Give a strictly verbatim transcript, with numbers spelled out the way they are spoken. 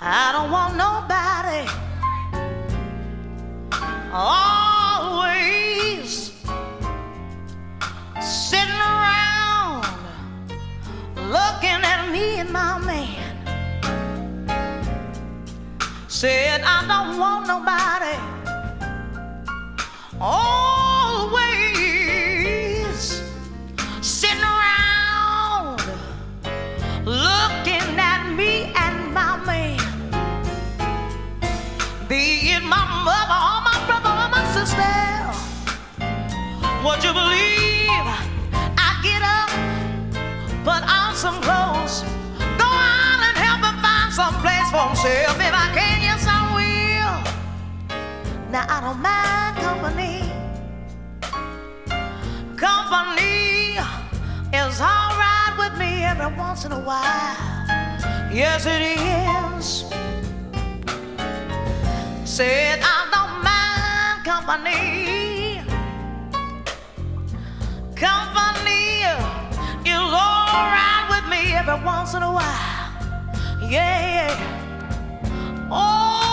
I don't want nobody always sitting around looking at me and my man. Said I don't want nobody always sitting around looking at me and my man. Be it my mother or my brother or my sister, would you believe I get up, put on some clothes, go out and help him find some place for himself. If I can, yes I will. Now I don't mind company. Company is alright with me every once in a while. Yes it is. Said I don't mind company. Company is alright with me every once in a while. Yeah, yeah. Oh.